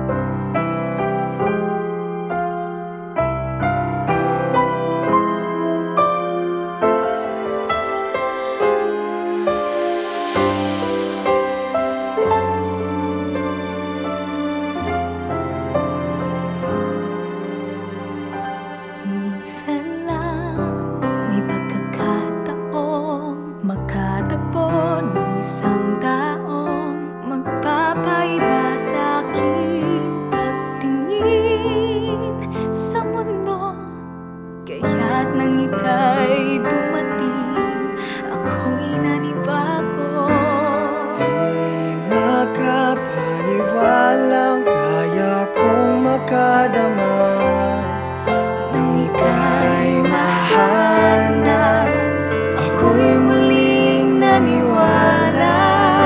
Minsan lang may pagkakataong makatagpo ng isang taong magpapaiba sa aking pagtingin sa mundo. Kaya't nang ika'y dumating, ako'y nanibago. Di makapaniwalang kaya kong makadama nang ika'y mahanap. Ako'y muling naniwala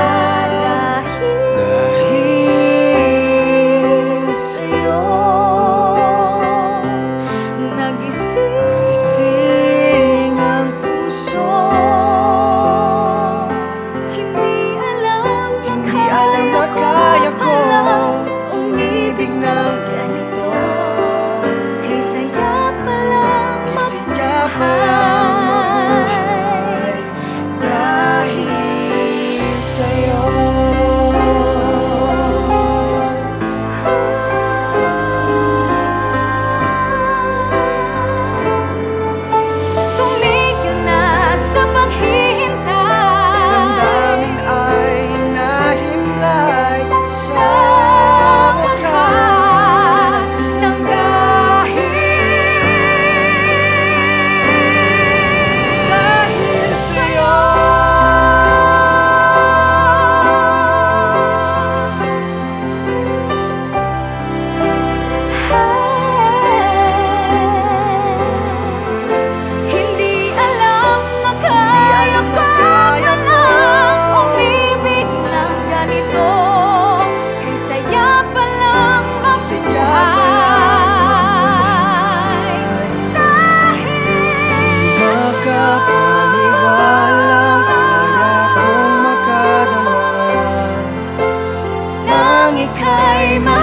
dahil sa'yo nagising ang puso. Hindi alam na kaya ko umibig ng ganito. Kay saya pa lang mabuhay dahil sa'yo. Tumigil na sa paghihintay, Damdamin ay nahimlay sa wakas nang dahil sa'yo. hindi alam na kaya pa lang umibig ng ganito. Kay saya pa lang mabuhay dahil Makapaniwalang kaya kong makadama nang ika'y